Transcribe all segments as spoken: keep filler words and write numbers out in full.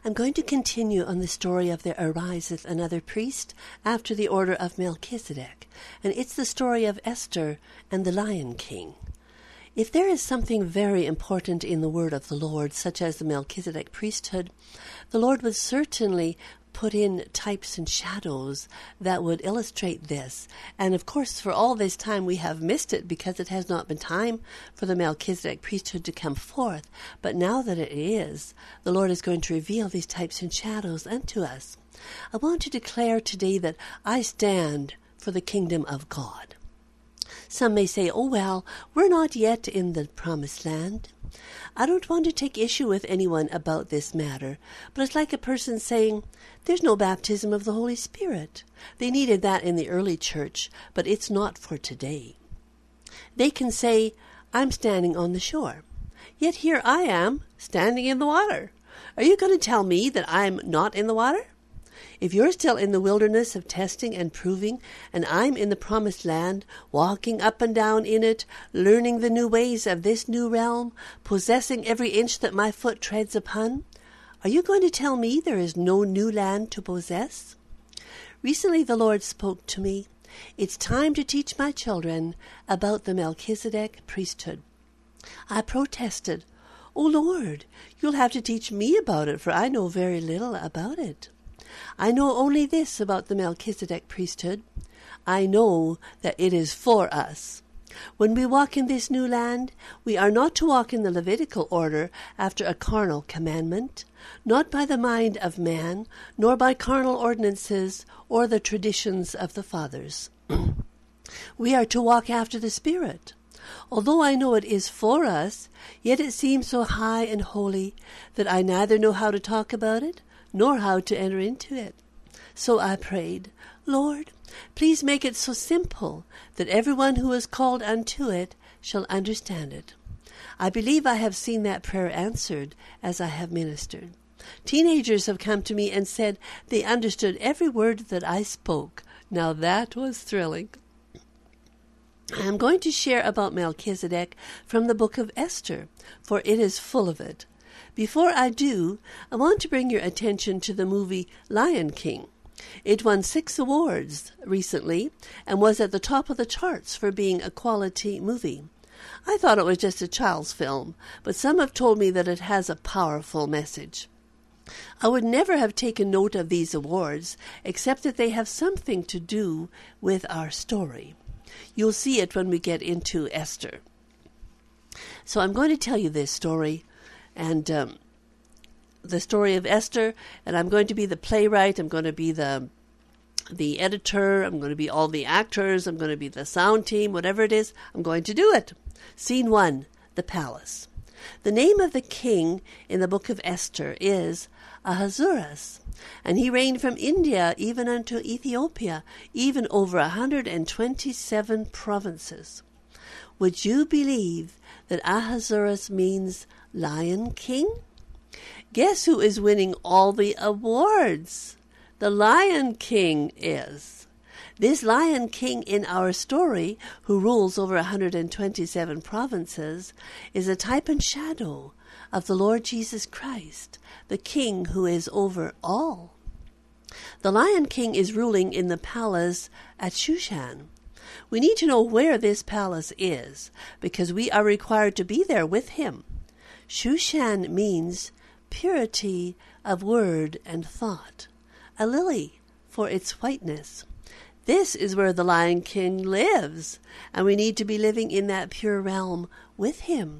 I'm going to continue on the story of there ariseth another priest after the order of Melchizedek, and it's the story of Esther and the Lion King. If there is something very important in the word of the Lord, such as the Melchizedek priesthood, the Lord would certainly put in types and shadows that would illustrate this. And of course, for all this time we have missed it because it has not been time for the Melchizedek priesthood to come forth. But now that it is, the Lord is going to reveal these types and shadows unto us. I want to declare today that I stand for the kingdom of God. Some may say, oh well, we're not yet in the promised land. I don't want to take issue with anyone about this matter, but it's like a person saying, there's no baptism of the Holy Spirit. They needed that in the early church, but it's not for today. They can say, I'm standing on the shore, yet here I am, standing in the water. Are you going to tell me that I'm not in the water? If you're still in the wilderness of testing and proving, and I'm in the promised land, walking up and down in it, learning the new ways of this new realm, possessing every inch that my foot treads upon, are you going to tell me there is no new land to possess? Recently the Lord spoke to me. It's time to teach my children about the Melchizedek priesthood. I protested, Oh Lord, you'll have to teach me about it, for I know very little about it. I know only this about the Melchizedek priesthood. I know that it is for us. When we walk in this new land, we are not to walk in the Levitical order after a carnal commandment, not by the mind of man, nor by carnal ordinances or the traditions of the fathers. We are to walk after the Spirit. Although I know it is for us, yet it seems so high and holy that I neither know how to talk about it, nor how to enter into it. So I prayed, Lord, please make it so simple that everyone who is called unto it shall understand it. I believe I have seen that prayer answered as I have ministered. Teenagers have come to me and said they understood every word that I spoke. Now that was thrilling. I am going to share about Melchizedek from the book of Esther, for it is full of it. Before I do, I want to bring your attention to the movie Lion King. It won six awards recently and was at the top of the charts for being a quality movie. I thought it was just a child's film, but some have told me that it has a powerful message. I would never have taken note of these awards, except that they have something to do with our story. You'll see it when we get into Esther. So I'm going to tell you this story, and um, the story of Esther, and I'm going to be the playwright, I'm going to be the the editor, I'm going to be all the actors, I'm going to be the sound team, whatever it is, I'm going to do it. Scene one, the palace. The name of the king in the book of Esther is Ahasuerus, and he reigned from India even unto Ethiopia, even over a hundred and twenty-seven provinces. Would you believe that Ahasuerus means Lion King? Guess who is winning all the awards? The Lion King is. This Lion King in our story, who rules over one hundred twenty-seven provinces, is a type and shadow of the Lord Jesus Christ, the King who is over all. The Lion King is ruling in the palace at Shushan. We need to know where this palace is, because we are required to be there with him. Shushan means purity of word and thought, a lily for its whiteness. This is where the Lion King lives, and we need to be living in that pure realm with him.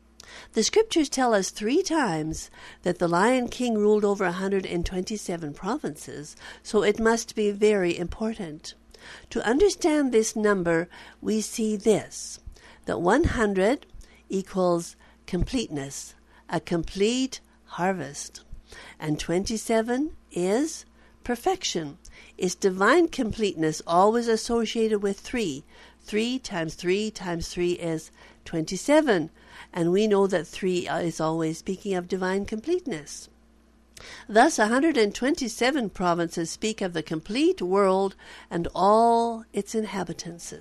The scriptures tell us three times that the Lion King ruled over one hundred twenty-seven provinces, so it must be very important. To understand this number, we see this, that one hundred equals completeness, a complete harvest, and twenty-seven is perfection. Is divine completeness always associated with three? Three times three times three is twenty-seven. And we know that three is always speaking of divine completeness. Thus, one hundred twenty-seven provinces speak of the complete world and all its inhabitants.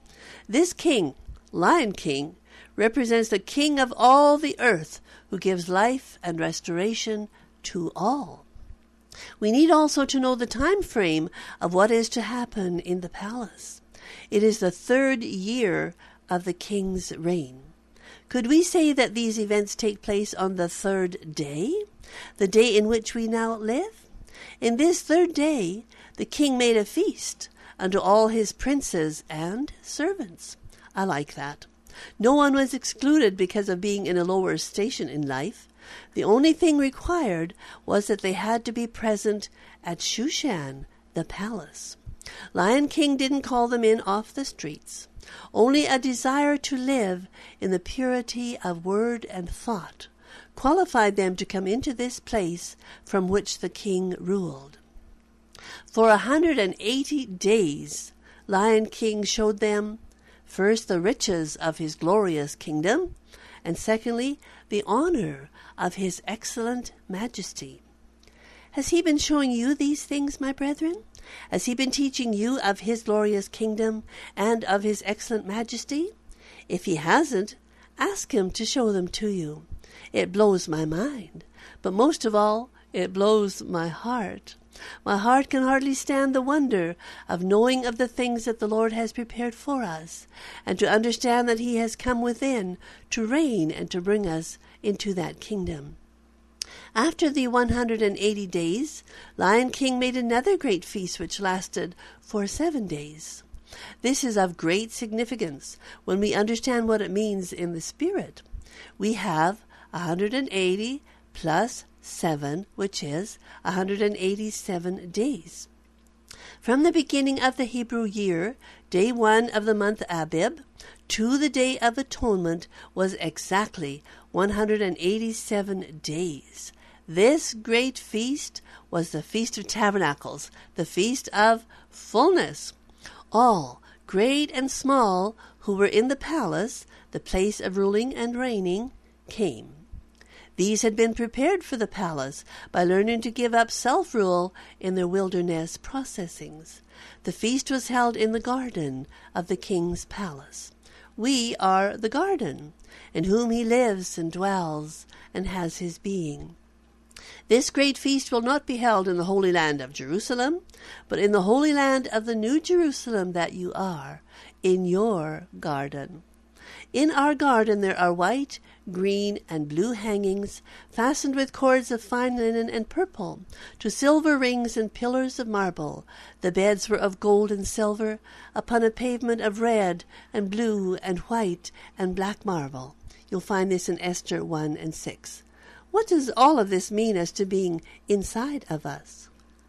This king, Lion King, represents the king of all the earth who gives life and restoration to all. We need also to know the time frame of what is to happen in the palace. It is the third year of the king's reign. Could we say that these events take place on the third day, the day in which we now live? In this third day, the king made a feast unto all his princes and servants. I like that. No one was excluded because of being in a lower station in life. The only thing required was that they had to be present at Shushan, the palace. Lion King didn't call them in off the streets. Only a desire to live in the purity of word and thought qualified them to come into this place from which the king ruled. For a hundred and eighty days, Lion King showed them, first, the riches of his glorious kingdom, and secondly, the honor of his excellent majesty. Has he been showing you these things, my brethren? Has he been teaching you of his glorious kingdom and of his excellent majesty? If he hasn't, ask him to show them to you. It blows my mind, but most of all, it blows my heart. My heart can hardly stand the wonder of knowing of the things that the Lord has prepared for us, and to understand that he has come within to reign and to bring us into that kingdom. After the one hundred and eighty days, Lion King made another great feast which lasted for seven days. This is of great significance when we understand what it means in the Spirit. We have one hundred and eighty plus seven, which is one hundred and eighty-seven days. From the beginning of the Hebrew year, day one of the month Abib, to the Day of Atonement was exactly one hundred and eighty-seven days. This great feast was the Feast of Tabernacles, the Feast of Fullness. All, great and small, who were in the palace, the place of ruling and reigning, came. These had been prepared for the palace by learning to give up self-rule in their wilderness processings. The feast was held in the garden of the king's palace. We are the garden, in whom he lives and dwells and has his being. This great feast will not be held in the Holy Land of Jerusalem, but in the Holy Land of the New Jerusalem that you are, in your garden. In our garden there are white, green, and blue hangings, fastened with cords of fine linen and purple, to silver rings and pillars of marble. The beds were of gold and silver, upon a pavement of red and blue and white and black marble. You'll find this in Esther one and six. What does all of this mean as to being inside of us?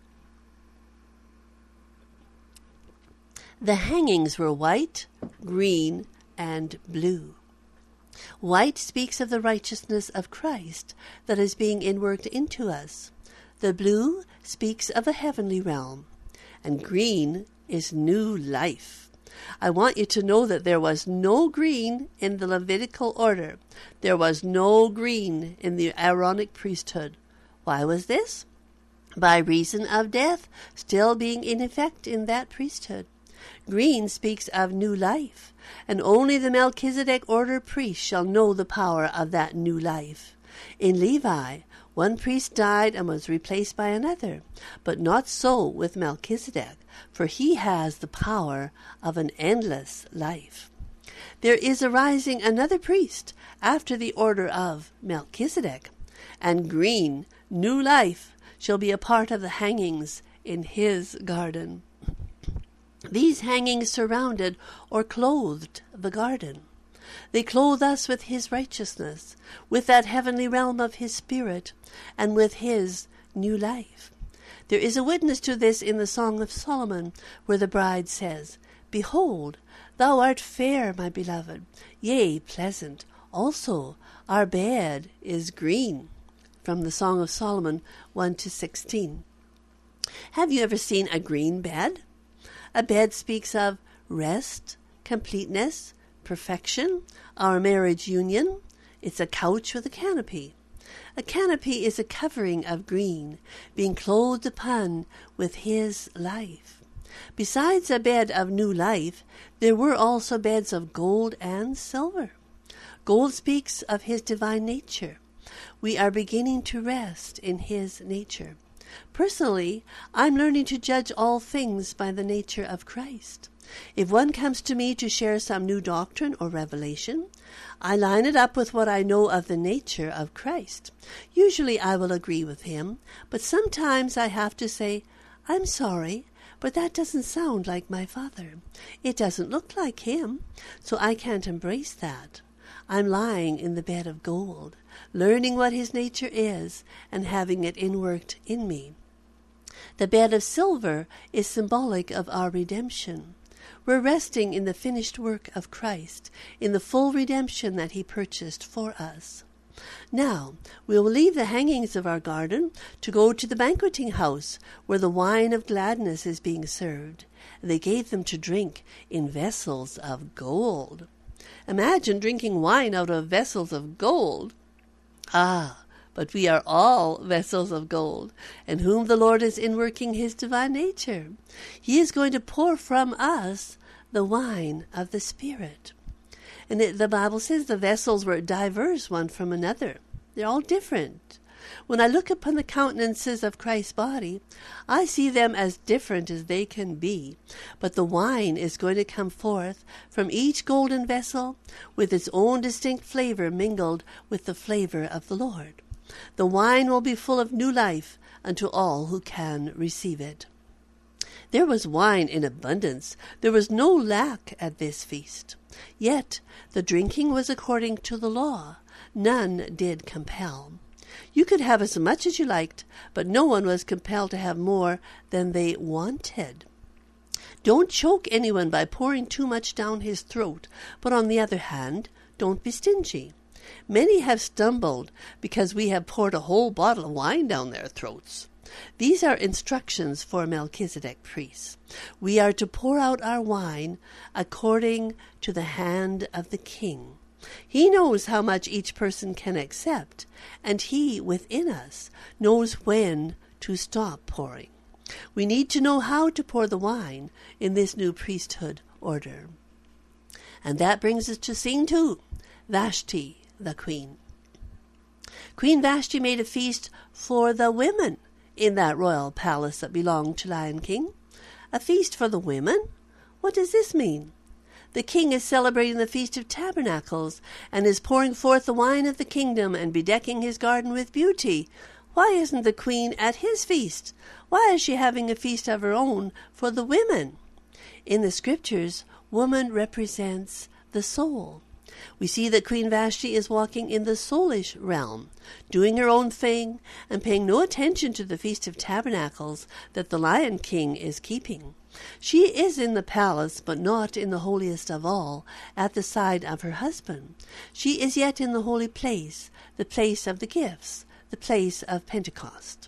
The hangings were white, green, and blue. White speaks of the righteousness of Christ that is being inworked into us. The blue speaks of a heavenly realm. And green is new life. I want you to know that there was no green in the Levitical order. There was no green in the Aaronic priesthood. Why was this? By reason of death still being in effect in that priesthood. Green speaks of new life, and only the Melchizedek order priest shall know the power of that new life. In Levi, one priest died and was replaced by another, but not so with Melchizedek, for he has the power of an endless life. There is arising another priest after the order of Melchizedek, and green, new life, shall be a part of the hangings in his garden. These hangings surrounded or clothed the garden. They clothe us with his righteousness, with that heavenly realm of his spirit, and with his new life. There is a witness to this in the Song of Solomon, where the bride says, "Behold, thou art fair, my beloved, yea, pleasant. Also, our bed is green." From the Song of Solomon one to sixteen. Have you ever seen a green bed? A bed speaks of rest, completeness, perfection, our marriage union. It's a couch with a canopy. A canopy is a covering of green, being clothed upon with his life. Besides a bed of new life, there were also beds of gold and silver. Gold speaks of his divine nature. we are beginning to rest in his nature. Personally, I'm learning to judge all things by the nature of Christ. If one comes to me to share some new doctrine or revelation, I line it up with what I know of the nature of Christ. Usually I will agree with him, but sometimes I have to say, I'm sorry, but that doesn't sound like my Father. It doesn't look like him, so I can't embrace that. I'm lying in the bed of gold, learning what his nature is and having it inworked in me. The bed of silver is symbolic of our redemption. We're resting in the finished work of Christ, in the full redemption that he purchased for us. Now, we will leave the hangings of our garden to go to the banqueting house, where the wine of gladness is being served. They gave them to drink in vessels of gold. Imagine drinking wine out of vessels of gold. Ah, but we are all vessels of gold, in whom the Lord is inworking his divine nature. He is going to pour from us the wine of the Spirit. And it, the Bible says the vessels were diverse one from another. They're all different. When I look upon the countenances of Christ's body, I see them as different as they can be. But the wine is going to come forth from each golden vessel with its own distinct flavor mingled with the flavor of the Lord. The wine will be full of new life unto all who can receive it. There was wine in abundance. There was no lack at this feast. Yet the drinking was according to the law. None did compel. You could have as much as you liked, but no one was compelled to have more than they wanted. Don't choke anyone by pouring too much down his throat, but on the other hand, don't be stingy. Many have stumbled because we have poured a whole bottle of wine down their throats. These are instructions for Melchizedek priests. We are to pour out our wine according to the hand of the king. He knows how much each person can accept, and he within us knows when to stop pouring. We need to know how to pour the wine in this new priesthood order. And that brings us to scene two, Vashti, the queen. Queen Vashti made a feast for the women in that royal palace that belonged to Lion King. A feast for the women? What does this mean? The king is celebrating the Feast of Tabernacles and is pouring forth the wine of the kingdom and bedecking his garden with beauty. Why isn't the queen at his feast? Why is she having a feast of her own for the women? In the scriptures, woman represents the soul. We see that Queen Vashti is walking in the soulish realm, doing her own thing and paying no attention to the Feast of Tabernacles that the Lion King is keeping. She is in the palace, but not in the holiest of all, at the side of her husband. She is yet in the holy place, the place of the gifts, the place of Pentecost.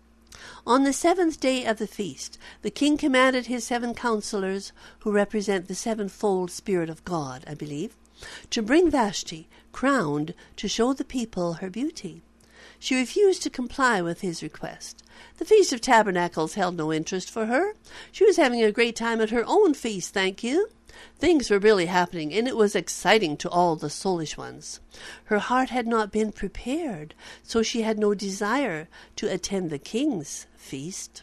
On the seventh day of the feast, the king commanded his seven counselors, who represent the sevenfold Spirit of God, I believe, to bring Vashti, crowned, to show the people her beauty. She refused to comply with his request. The Feast of Tabernacles held no interest for her. She was having a great time at her own feast, thank you. Things were really happening, and it was exciting to all the soulish ones. Her heart had not been prepared, so she had no desire to attend the king's feast.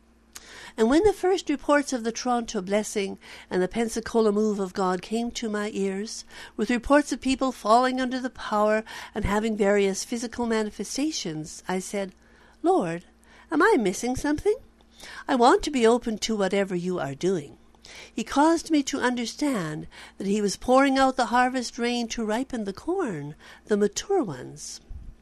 And when the first reports of the Toronto blessing and the Pensacola move of God came to my ears, with reports of people falling under the power and having various physical manifestations, I said, Lord, am I missing something? I want to be open to whatever you are doing. He caused me to understand that he was pouring out the harvest rain to ripen the corn, the mature ones.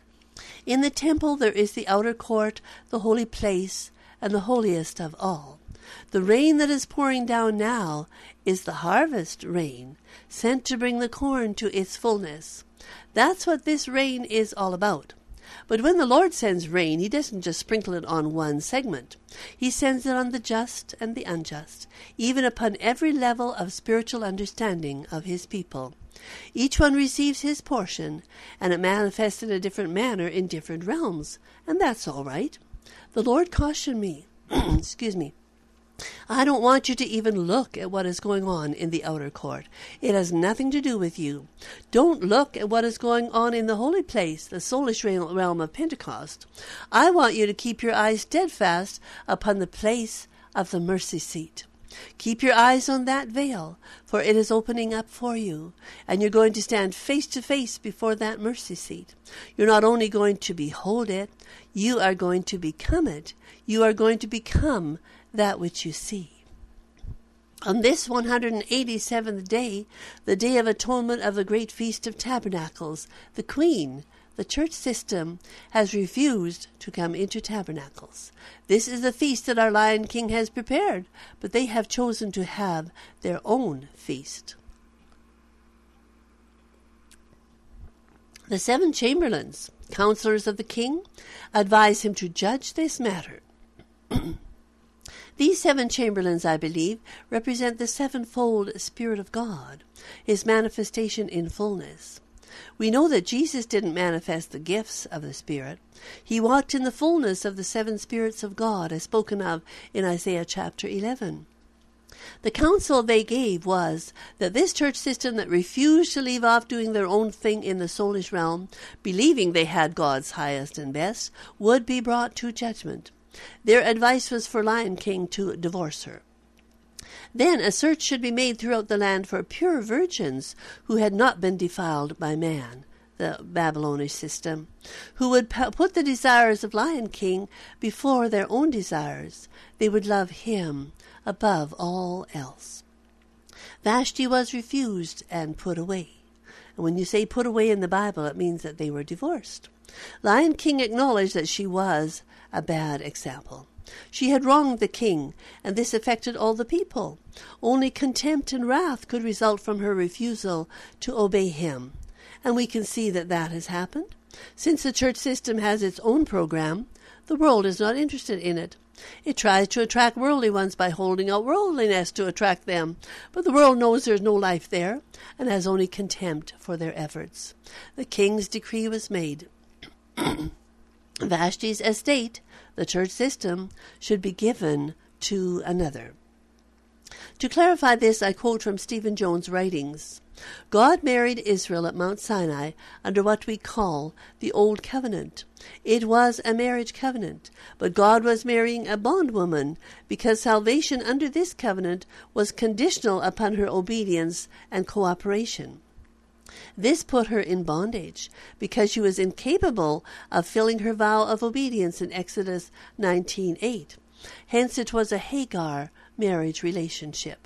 In the temple there is the outer court, the holy place, and the holiest of all. The rain that is pouring down now is the harvest rain, sent to bring the corn to its fullness. That's what this rain is all about. But when the Lord sends rain, he doesn't just sprinkle it on one segment. He sends it on the just and the unjust, even upon every level of spiritual understanding of his people. Each one receives his portion, and it manifests in a different manner in different realms, and that's all right. The Lord cautioned me, excuse me, I don't want you to even look at what is going on in the outer court. It has nothing to do with you. Don't look at what is going on in the holy place, the soulish realm of Pentecost. I want you to keep your eyes steadfast upon the place of the mercy seat. Keep your eyes on that veil, for it is opening up for you, and you're going to stand face to face before that mercy seat. You're not only going to behold it, you are going to become it. You are going to become that which you see. On this one hundred eighty-seventh day, the Day of Atonement of the Great Feast of Tabernacles, the Queen, the church system, has refused to come into tabernacles. This is the feast that our Lion King has prepared, but they have chosen to have their own feast. The seven chamberlains, counselors of the king, advise him to judge this matter. These seven chamberlains, I believe, represent the sevenfold Spirit of God, his manifestation in fullness. We know that Jesus didn't manifest the gifts of the Spirit. He walked in the fullness of the seven spirits of God, as spoken of in Isaiah chapter eleven. The counsel they gave was that this church system that refused to leave off doing their own thing in the soulish realm, believing they had God's highest and best, would be brought to judgment. Their advice was for Lion King to divorce her. Then a search should be made throughout the land for pure virgins who had not been defiled by man, the Babylonish system, who would put the desires of Lion King before their own desires. They would love him above all else. Vashti was refused and put away. And when you say put away in the Bible, it means that they were divorced. Lion King acknowledged that she was a bad example. She had wronged the king, and this affected all the people. Only contempt and wrath could result from her refusal to obey him. And we can see that that has happened. Since the church system has its own program, the world is not interested in it. It tries to attract worldly ones by holding out worldliness to attract them, but the world knows there is no life there and has only contempt for their efforts. The king's decree was made. Vashti's estate, the church system, should be given to another. To clarify this, I quote from Stephen Jones' writings. God married Israel at Mount Sinai under what we call the Old Covenant. It was a marriage covenant, but God was marrying a bondwoman because salvation under this covenant was conditional upon her obedience and cooperation. This put her in bondage because she was incapable of filling her vow of obedience in Exodus nineteen eight. Hence it was a Hagar marriage relationship.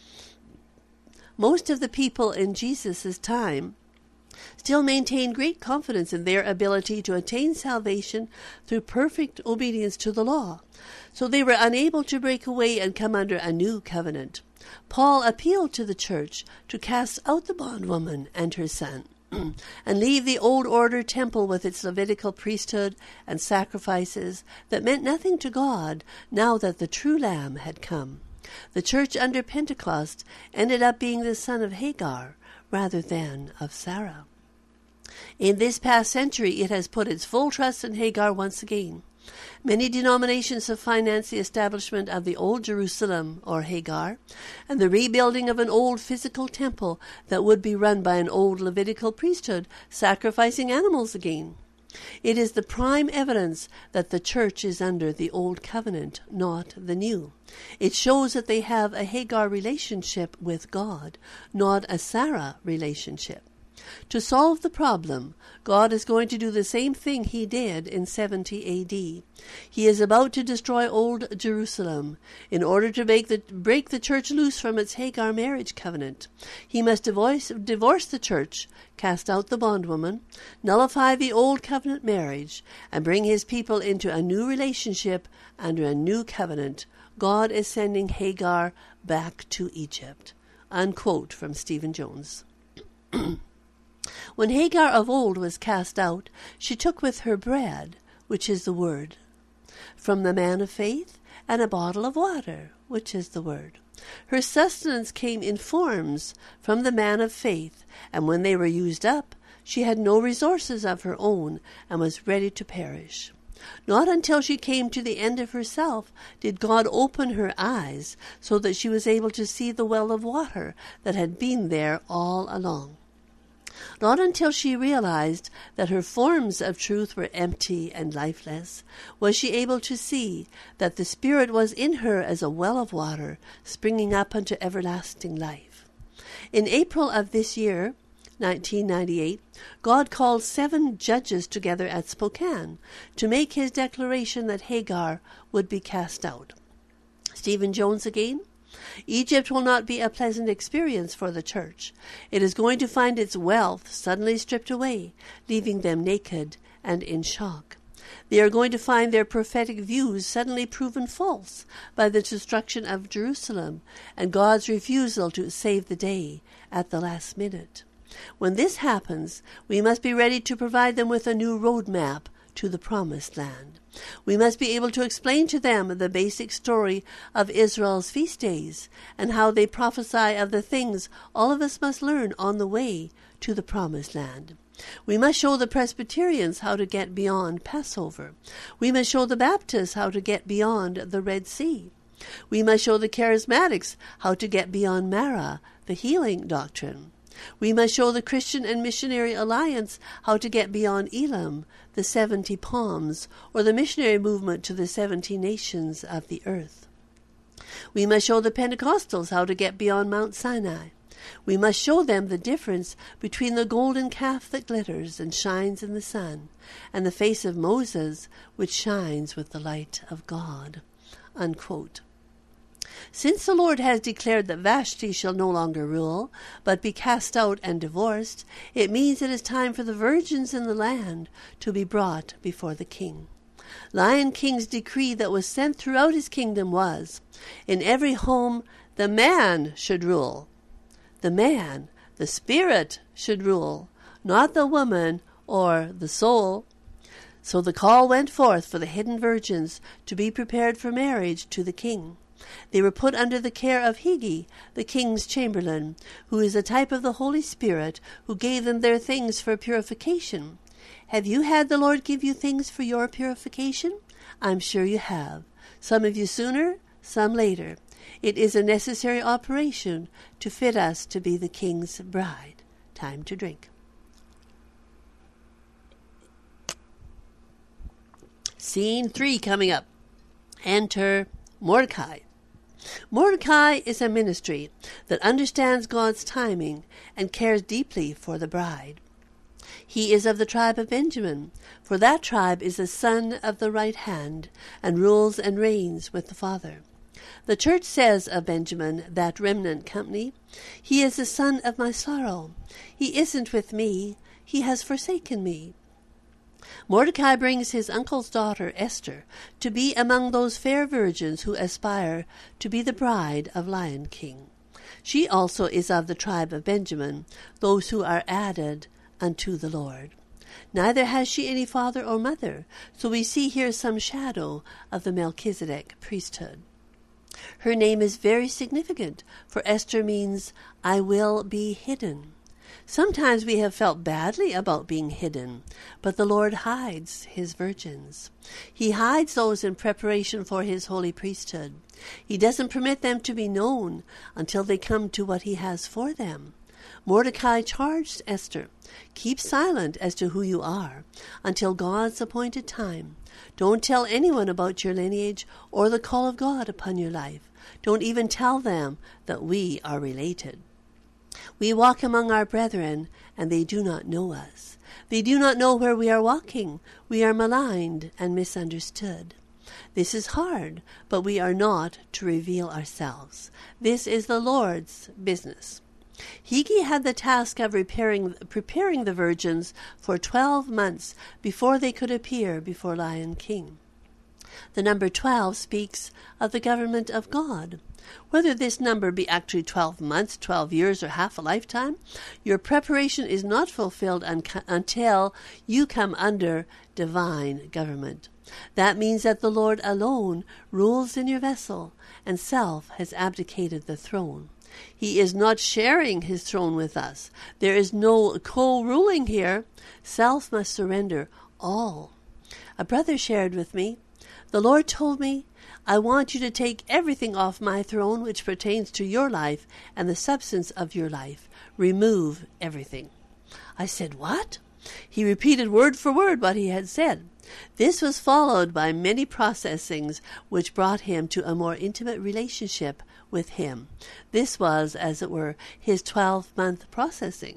Most of the people in Jesus' time still maintain great confidence in their ability to attain salvation through perfect obedience to the law, so they were unable to break away and come under a new covenant. Paul appealed to the church to cast out the bondwoman and her son and leave the old order temple with its Levitical priesthood and sacrifices that meant nothing to God now that the true Lamb had come. The church under Pentecost ended up being the son of Hagar rather than of Sarah. In this past century, it has put its full trust in Hagar once again. Many denominations have financed the establishment of the Old Jerusalem, or Hagar, and the rebuilding of an old physical temple that would be run by an old Levitical priesthood, sacrificing animals again. It is the prime evidence that the church is under the Old Covenant, not the New. It shows that they have a Hagar relationship with God, not a Sarah relationship. To solve the problem, God is going to do the same thing he did in seventy A D. He is about to destroy old Jerusalem in order to make the, break the church loose from its Hagar marriage covenant. He must divorce, divorce the church, cast out the bondwoman, nullify the old covenant marriage, and bring his people into a new relationship under a new covenant. God is sending Hagar back to Egypt. Unquote from Stephen Jones. When Hagar of old was cast out, she took with her bread, which is the word, from the man of faith, and a bottle of water, which is the word. Her sustenance came in forms from the man of faith, and when they were used up, she had no resources of her own and was ready to perish. Not until she came to the end of herself did God open her eyes so that she was able to see the well of water that had been there all along. Not until she realized that her forms of truth were empty and lifeless was she able to see that the Spirit was in her as a well of water springing up unto everlasting life. In April of this year, nineteen ninety-eight, God called seven judges together at Spokane to make his declaration that Hagar would be cast out. Stephen Jones again. Egypt will not be a pleasant experience for the church. It is going to find its wealth suddenly stripped away, leaving them naked and in shock. They are going to find their prophetic views suddenly proven false by the destruction of Jerusalem and God's refusal to save the day at the last minute. When this happens, we must be ready to provide them with a new roadmap to the promised land. We must be able to explain to them the basic story of Israel's feast days and how they prophesy of the things all of us must learn on the way to the promised land. We must show the Presbyterians how to get beyond Passover. We must show the Baptists how to get beyond the Red Sea. We must show the Charismatics how to get beyond Mara, the healing doctrine. We must show the Christian and Missionary Alliance how to get beyond Elam, the seventy palms, or the missionary movement to the seventy nations of the earth. We must show the Pentecostals how to get beyond Mount Sinai. We must show them the difference between the golden calf that glitters and shines in the sun and the face of Moses, which shines with the light of God." Unquote. Since the Lord has declared that Vashti shall no longer rule, but be cast out and divorced, it means it is time for the virgins in the land to be brought before the king. Lion King's decree that was sent throughout his kingdom was, in every home the man should rule. The man, the spirit, should rule, not the woman or the soul. So the call went forth for the hidden virgins to be prepared for marriage to the king. They were put under the care of Higi, the king's chamberlain, who is a type of the Holy Spirit, who gave them their things for purification. Have you had the Lord give you things for your purification? I'm sure you have. Some of you sooner, some later. It is a necessary operation to fit us to be the king's bride. Time to drink. Scene three coming up. Enter Mordecai. Mordecai is a ministry that understands God's timing and cares deeply for the bride. He is of the tribe of Benjamin, for that tribe is the son of the right hand and rules and reigns with the Father. The church says of Benjamin, that remnant company, "He is the son of my sorrow. He isn't with me. He has forsaken me." Mordecai brings his uncle's daughter, Esther, to be among those fair virgins who aspire to be the bride of Lion King. She also is of the tribe of Benjamin, those who are added unto the Lord. Neither has she any father or mother, so we see here some shadow of the Melchizedek priesthood. Her name is very significant, for Esther means, "I will be hidden." Sometimes we have felt badly about being hidden, but the Lord hides his virgins. He hides those in preparation for his holy priesthood. He doesn't permit them to be known until they come to what he has for them. Mordecai charged Esther, "Keep silent as to who you are until God's appointed time. Don't tell anyone about your lineage or the call of God upon your life. Don't even tell them that we are related. We walk among our brethren, and they do not know us. They do not know where we are walking. We are maligned and misunderstood. This is hard, but we are not to reveal ourselves. This is the Lord's business." Higi had the task of preparing, preparing the virgins for twelve months before they could appear before Lion King. The number twelve speaks of the government of God. Whether this number be actually twelve months, twelve years, or half a lifetime, your preparation is not fulfilled un- until you come under divine government. That means that the Lord alone rules in your vessel, and self has abdicated the throne. He is not sharing his throne with us. There is no co-ruling here. Self must surrender all. A brother shared with me, "The Lord told me, I want you to take everything off my throne which pertains to your life and the substance of your life. Remove everything." I said, "What?" He repeated word for word what he had said. This was followed by many processings which brought him to a more intimate relationship with him. This was, as it were, his twelve-month processing.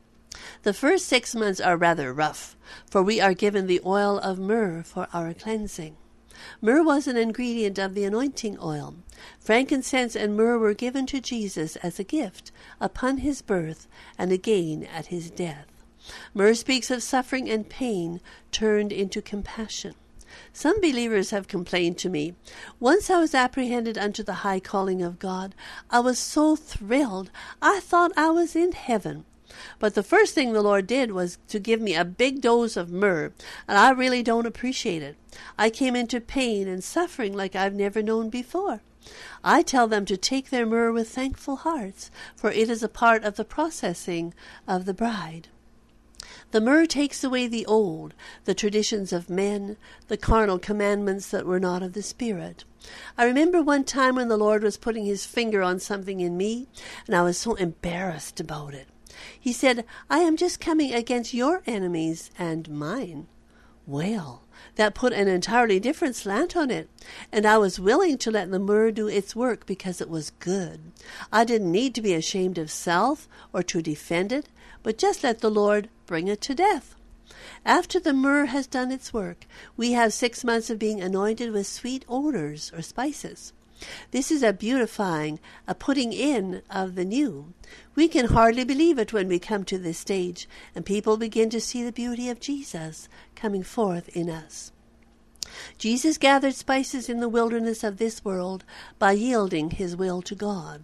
The first six months are rather rough, for we are given the oil of myrrh for our cleansing. Myrrh was an ingredient of the anointing oil. Frankincense and myrrh were given to Jesus as a gift upon his birth and again at his death. Myrrh speaks of suffering and pain turned into compassion. Some believers have complained to me, "Once I was apprehended unto the high calling of God, I was so thrilled, I thought I was in heaven. But the first thing the Lord did was to give me a big dose of myrrh, and I really don't appreciate it. I came into pain and suffering like I've never known before." I tell them to take their myrrh with thankful hearts, for it is a part of the processing of the bride. The myrrh takes away the old, the traditions of men, the carnal commandments that were not of the Spirit. I remember one time when the Lord was putting his finger on something in me, and I was so embarrassed about it. He said, "I am just coming against your enemies and mine." Well, that put an entirely different slant on it, and I was willing to let the myrrh do its work because it was good. I didn't need to be ashamed of self or to defend it, but just let the Lord bring it to death. After the myrrh has done its work, we have six months of being anointed with sweet odors or spices. This is a beautifying, a putting in of the new. We can hardly believe it when we come to this stage, and people begin to see the beauty of Jesus coming forth in us. Jesus gathered spices in the wilderness of this world by yielding his will to God,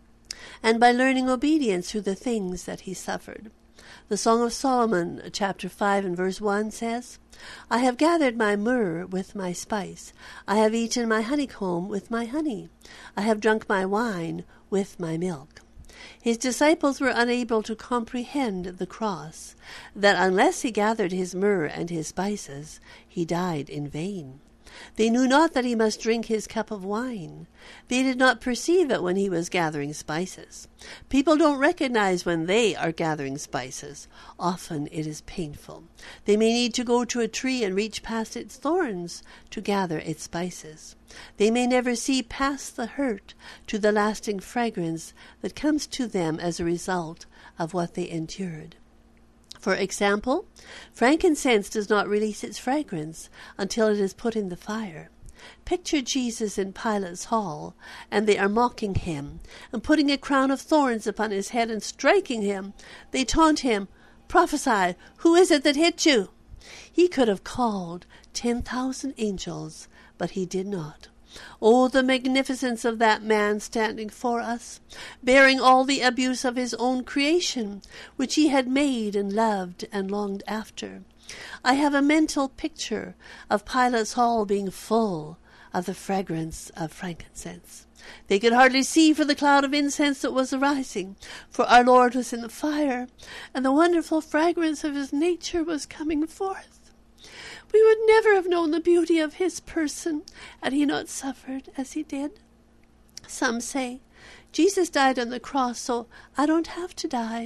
and by learning obedience through the things that he suffered. The Song of Solomon, chapter five and verse one says, "I have gathered my myrrh with my spice. I have eaten my honeycomb with my honey. I have drunk my wine with my milk." His disciples were unable to comprehend the cross, that unless he gathered his myrrh and his spices, he died in vain. They knew not that he must drink his cup of wine. They did not perceive it when he was gathering spices. People don't recognize when they are gathering spices. Often it is painful. They may need to go to a tree and reach past its thorns to gather its spices. They may never see past the hurt to the lasting fragrance that comes to them as a result of what they endured. For example, frankincense does not release its fragrance until it is put in the fire. Picture Jesus in Pilate's hall, and they are mocking him, and putting a crown of thorns upon his head and striking him. They taunt him, "Prophesy, who is it that hit you?" He could have called ten thousand angels, but he did not. Oh, the magnificence of that man standing for us, bearing all the abuse of his own creation, which he had made and loved and longed after. I have a mental picture of Pilate's hall being full of the fragrance of frankincense. They could hardly see for the cloud of incense that was arising, for our Lord was in the fire, and the wonderful fragrance of his nature was coming forth. We would never have known the beauty of his person had he not suffered as he did. Some say, Jesus died on the cross, so I don't have to die.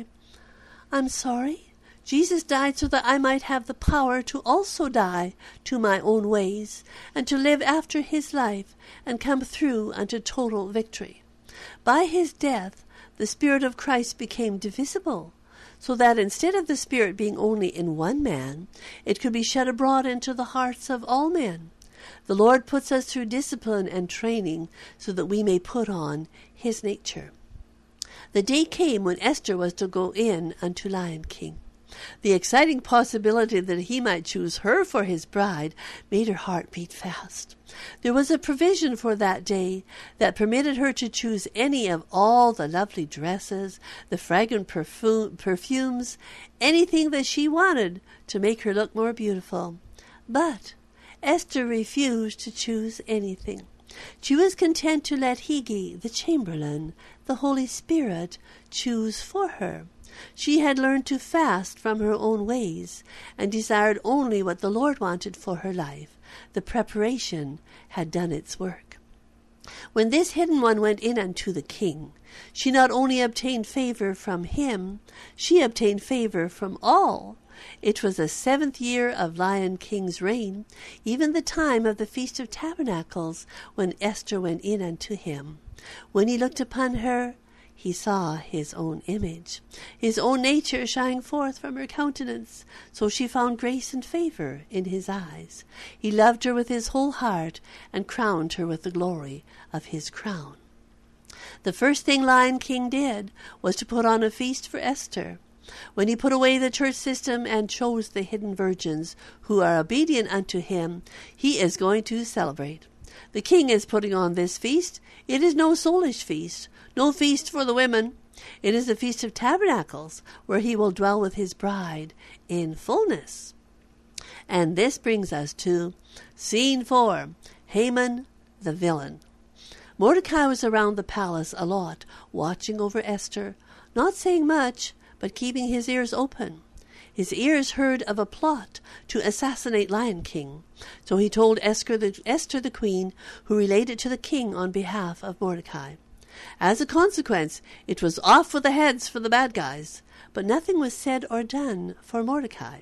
I'm sorry. Jesus died so that I might have the power to also die to my own ways, and to live after his life and come through unto total victory. By his death, the Spirit of Christ became divisible, so that instead of the Spirit being only in one man, it could be shed abroad into the hearts of all men. The Lord puts us through discipline and training so that we may put on his nature. The day came when Esther was to go in unto Lion King. The exciting possibility that he might choose her for his bride made her heart beat fast. There was a provision for that day that permitted her to choose any of all the lovely dresses, the fragrant perfu- perfumes, anything that she wanted to make her look more beautiful. But Esther refused to choose anything. She was content to let Higi, the chamberlain, the Holy Spirit, choose for her. She had learned to fast from her own ways, and desired only what the Lord wanted for her life. The preparation had done its work. When this hidden one went in unto the king, she not only obtained favor from him, she obtained favor from all. It was the seventh year of Lion King's reign, even the time of the Feast of Tabernacles, when Esther went in unto him. When he looked upon her, he saw his own image, his own nature shine forth from her countenance. So she found grace and favor in his eyes. He loved her with his whole heart, and crowned her with the glory of his crown. The first thing Lion King did was to put on a feast for Esther. When he put away the church system and chose the hidden virgins who are obedient unto him, he is going to celebrate. The king is putting on this feast. It is no soulish feast, no feast for the women. It is the Feast of Tabernacles, where he will dwell with his bride in fullness. And this brings us to scene four, Haman the villain. Mordecai was around the palace a lot, watching over Esther, not saying much, but keeping his ears open. His ears heard of a plot to assassinate Lion King, so he told Esther the, Esther the queen, who relayed it to the king on behalf of Mordecai. As a consequence, it was off with the heads for the bad guys, but nothing was said or done for Mordecai.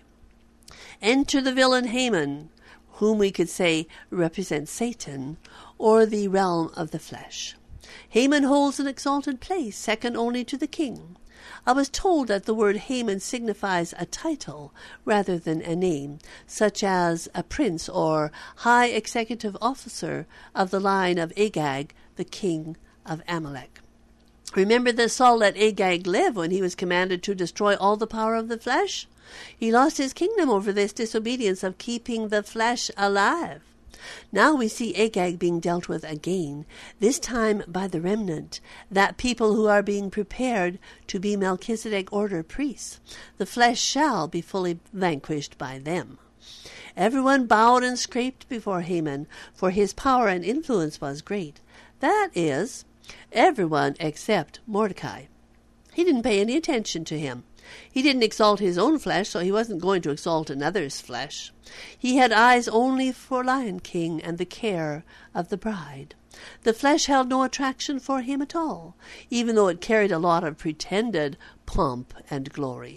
Enter the villain Haman, whom we could say represents Satan, or the realm of the flesh. Haman holds an exalted place, second only to the king. I was told that the word Haman signifies a title rather than a name, such as a prince or high executive officer of the line of Agag, the king of Amalek. Remember that Saul let Agag live when he was commanded to destroy all the power of the flesh? He lost his kingdom over this disobedience of keeping the flesh alive. Now we see Agag being dealt with again, this time by the remnant, that people who are being prepared to be Melchizedek order priests. The flesh shall be fully vanquished by them. Everyone bowed and scraped before Haman, for his power and influence was great. That is, everyone except Mordecai. He didn't pay any attention to him. He didn't exalt his own flesh, so he wasn't going to exalt another's flesh. He had eyes only for Lion King and the care of the bride. The flesh held no attraction for him at all, even though it carried a lot of pretended pomp and glory.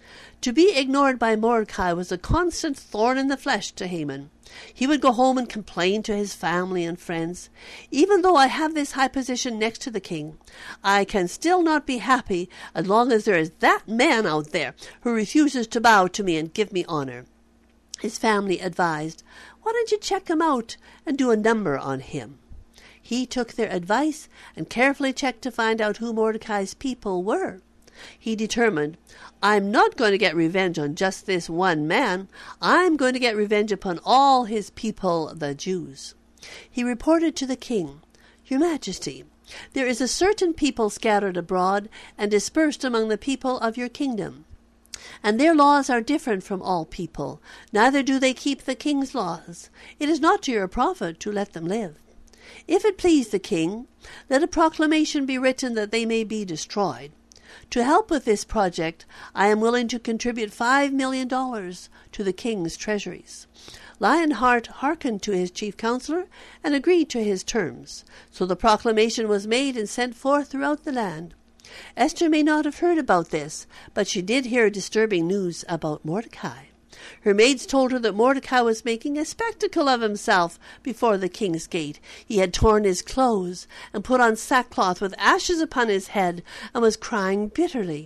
To be ignored by Mordecai was a constant thorn in the flesh to Haman. He would go home and complain to his family and friends. Even though I have this high position next to the king, I can still not be happy as long as there is that man out there who refuses to bow to me and give me honor. His family advised, why don't you check him out and do a number on him? He took their advice and carefully checked to find out who Mordecai's people were. He determined, I'm not going to get revenge on just this one man. I'm going to get revenge upon all his people, the Jews. He reported to the king, Your Majesty, there is a certain people scattered abroad and dispersed among the people of your kingdom, and their laws are different from all people. Neither do they keep the king's laws. It is not to your profit to let them live. If it please the king, let a proclamation be written that they may be destroyed. To help with this project, I am willing to contribute five million dollars to the king's treasuries. Lionheart hearkened to his chief counselor and agreed to his terms. So the proclamation was made and sent forth throughout the land. Esther may not have heard about this, but she did hear disturbing news about Mordecai. Her maids told her that Mordecai was making a spectacle of himself before the king's gate. He had torn his clothes and put on sackcloth with ashes upon his head and was crying bitterly.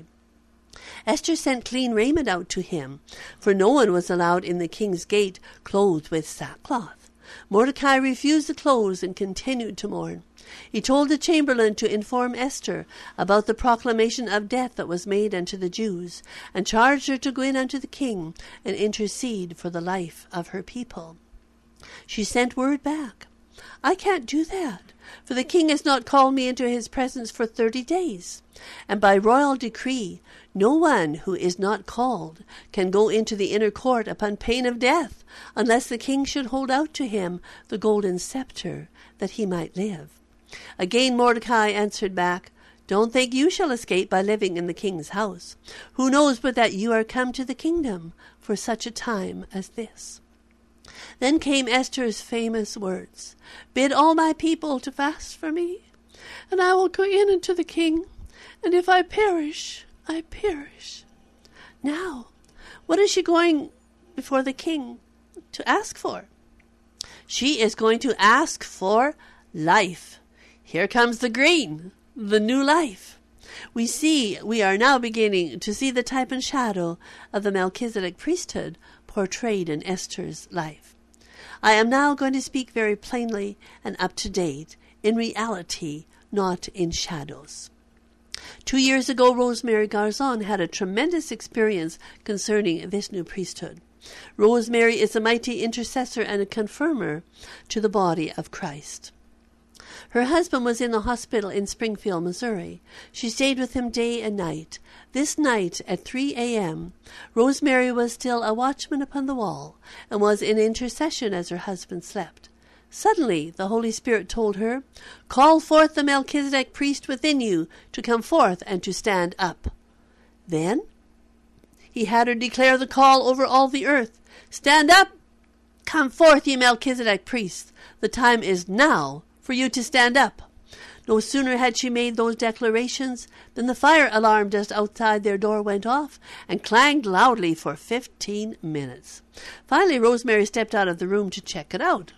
Esther sent clean raiment out to him, for no one was allowed in the king's gate clothed with sackcloth. Mordecai refused the clothes and continued to mourn. He told the chamberlain to inform Esther about the proclamation of death that was made unto the Jews, and charged her to go in unto the king and intercede for the life of her people. She sent word back, I can't do that, for the king has not called me into his presence for thirty days, and by royal decree no one who is not called can go into the inner court upon pain of death, unless the king should hold out to him the golden scepter, that he might live. Again Mordecai answered back, Don't think you shall escape by living in the king's house. Who knows but that you are come to the kingdom for such a time as this? Then came Esther's famous words, Bid all my people to fast for me, and I will go in unto the king, and if I perish, I perish. Now, what is she going before the king to ask for? She is going to ask for life. Here comes the green, the new life. We see, we are now beginning to see the type and shadow of the Melchizedek priesthood portrayed in Esther's life. I am now going to speak very plainly and up to date, in reality, not in shadows. Two years ago, Rosemary Garzon had a tremendous experience concerning this new priesthood. Rosemary is a mighty intercessor and a confirmer to the body of Christ. Her husband was in the hospital in Springfield, Missouri. She stayed with him day and night. This night at three a.m., Rosemary was still a watchman upon the wall and was in intercession as her husband slept. Suddenly the Holy Spirit told her, Call forth the Melchizedek priest within you to come forth and to stand up. Then he had her declare the call over all the earth, Stand up! Come forth, ye Melchizedek priests! The time is now for you to stand up. No sooner had she made those declarations than the fire alarm just outside their door went off and clanged loudly for fifteen minutes. Finally, Rosemary stepped out of the room to check it out.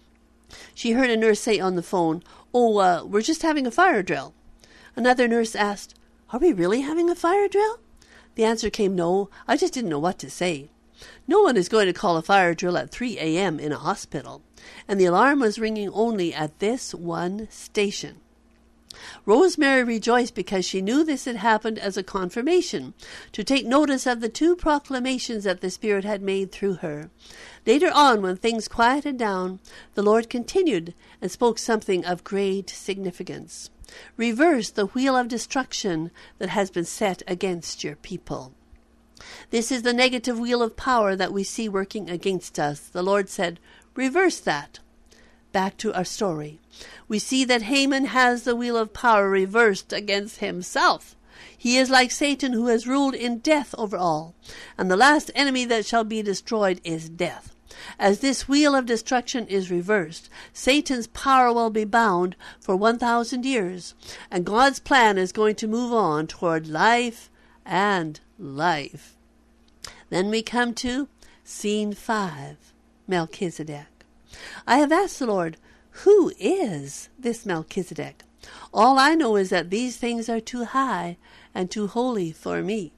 She heard a nurse say on the phone, Oh, uh, we're just having a fire drill. Another nurse asked, Are we really having a fire drill? The answer came, No, I just didn't know what to say. No one is going to call a fire drill at three a.m. in a hospital, and the alarm was ringing only at this one station. Rosemary rejoiced because she knew this had happened as a confirmation, to take notice of the two proclamations that the Spirit had made through her. Later on, when things quieted down, the Lord continued and spoke something of great significance. Reverse the wheel of destruction that has been set against your people. This is the negative wheel of power that we see working against us. The Lord said, Reverse that. Back to our story. We see that Haman has the wheel of power reversed against himself. He is like Satan, who has ruled in death over all, and the last enemy that shall be destroyed is death. As this wheel of destruction is reversed, Satan's power will be bound for one thousand years, and God's plan is going to move on toward life and life. Then we come to scene five, Melchizedek. I have asked the Lord, Who is this Melchizedek? All I know is that these things are too high and too holy for me.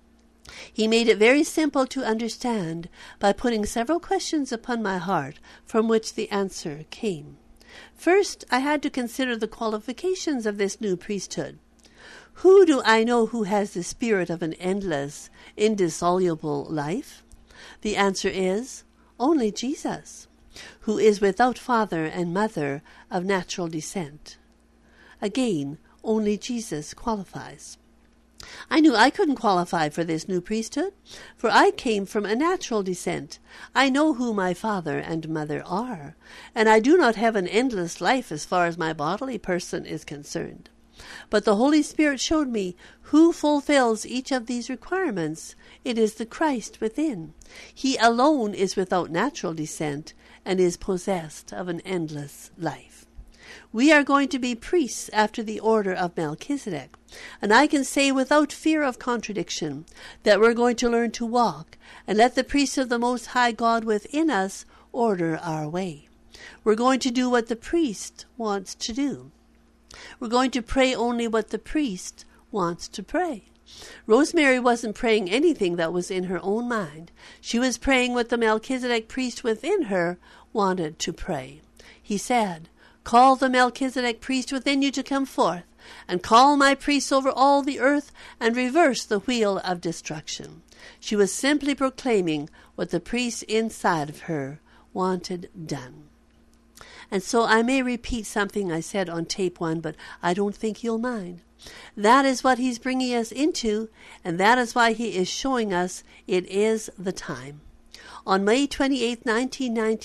He made it very simple to understand by putting several questions upon my heart, from which the answer came. First, I had to consider the qualifications of this new priesthood. Who do I know who has the spirit of an endless, indissoluble life? The answer is only Jesus, who is without father and mother of natural descent. Again, only Jesus qualifies. I knew I couldn't qualify for this new priesthood, for I came from a natural descent. I know who my father and mother are, and I do not have an endless life as far as my bodily person is concerned. But the Holy Spirit showed me who fulfills each of these requirements. It is the Christ within. He alone is without natural descent and is possessed of an endless life. We are going to be priests after the order of Melchizedek, and I can say without fear of contradiction that we're going to learn to walk and let the priest of the Most High God within us order our way. We're going to do what the priest wants to do. We're going to pray only what the priest wants to pray. Rosemary wasn't praying anything that was in her own mind. She was praying what the Melchizedek priest within her wanted to pray. He said, Call the Melchizedek priest within you to come forth, and call my priests over all the earth, and reverse the wheel of destruction. She was simply proclaiming what the priest inside of her wanted done. And so I may repeat something I said on tape one, but I don't think you'll mind. That is what he's bringing us into, and that is why he is showing us it is the time. On May twenty-eighth, nineteen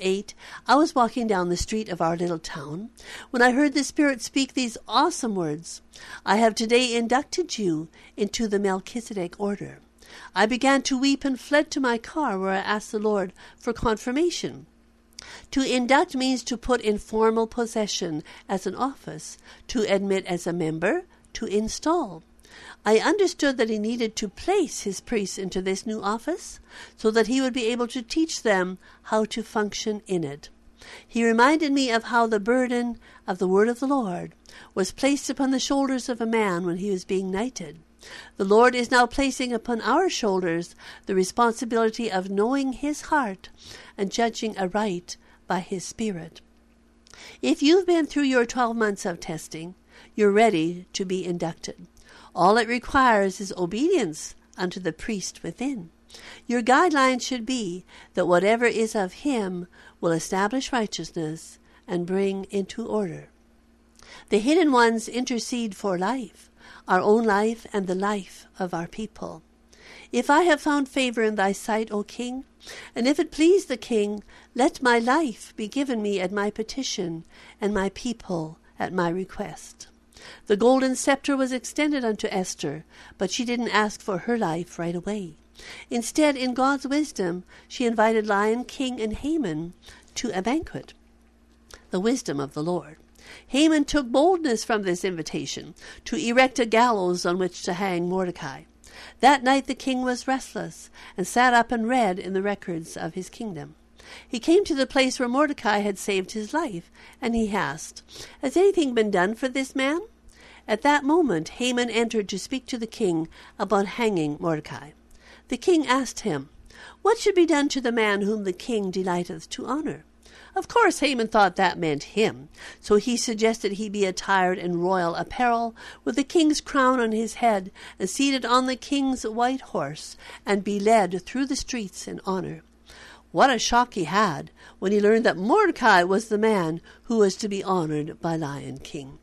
eight, I was walking down the street of our little town when I heard the Spirit speak these awesome words. I have today inducted you into the Melchizedek order. I began to weep and fled to my car where I asked the Lord for confirmation. To induct means to put in formal possession as an office, to admit as a member, to install. I understood that he needed to place his priests into this new office so that he would be able to teach them how to function in it. He reminded me of how the burden of the word of the Lord was placed upon the shoulders of a man when he was being knighted. The Lord is now placing upon our shoulders the responsibility of knowing his heart and judging aright by his Spirit. If you've been through your twelve months of testing, you're ready to be inducted. All it requires is obedience unto the priest within. Your guideline should be that whatever is of him will establish righteousness and bring into order. The hidden ones intercede for life, our own life and the life of our people. If I have found favor in thy sight, O King, and if it please the King, let my life be given me at my petition, and my people at my request. The golden scepter was extended unto Esther, but she didn't ask for her life right away. Instead, in God's wisdom, she invited Lion King and Haman to a banquet. The wisdom of the Lord. Haman took boldness from this invitation to erect a gallows on which to hang Mordecai. That night the king was restless and sat up and read in the records of his kingdom. He came to the place where Mordecai had saved his life, and he asked, "Has anything been done for this man?" At that moment Haman entered to speak to the king about hanging Mordecai. The king asked him, "What should be done to the man whom the king delighteth to honor?" Of course Haman thought that meant him, so he suggested he be attired in royal apparel, with the king's crown on his head, and seated on the king's white horse, and be led through the streets in honor. What a shock he had when he learned that Mordecai was the man who was to be honored by Lion King.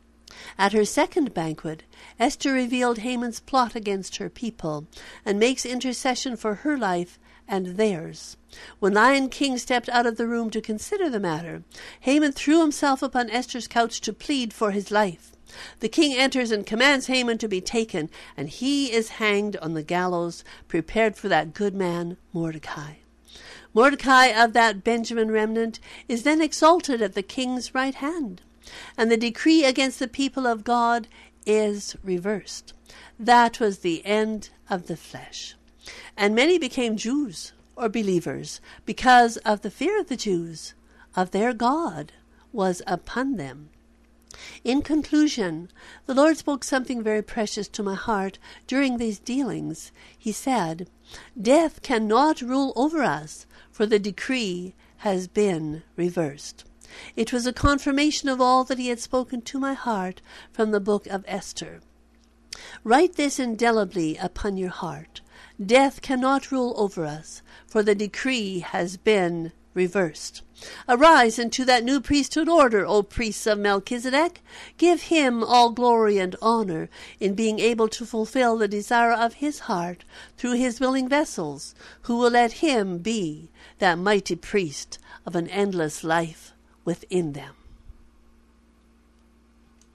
At her second banquet, Esther revealed Haman's plot against her people and makes intercession for her life and theirs. When Lion King stepped out of the room to consider the matter, Haman threw himself upon Esther's couch to plead for his life. The king enters and commands Haman to be taken, and he is hanged on the gallows prepared for that good man Mordecai. Mordecai of that Benjamin remnant is then exalted at the king's right hand, and the decree against the people of God is reversed. That was the end of the flesh. And many became Jews or believers because of the fear of the Jews, of their God, was upon them. In conclusion, the Lord spoke something very precious to my heart during these dealings. He said, "Death cannot rule over us, for the decree has been reversed." It was a confirmation of all that he had spoken to my heart from the book of Esther. Write this indelibly upon your heart. Death cannot rule over us, for the decree has been reversed. Arise into that new priesthood order, O priests of Melchizedek. Give him all glory and honor in being able to fulfill the desire of his heart through his willing vessels, who will let him be that mighty priest of an endless life within them.